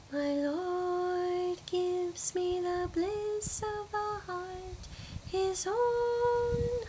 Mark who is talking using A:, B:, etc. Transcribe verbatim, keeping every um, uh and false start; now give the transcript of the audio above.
A: My Lord gives me the bliss of the heart, His own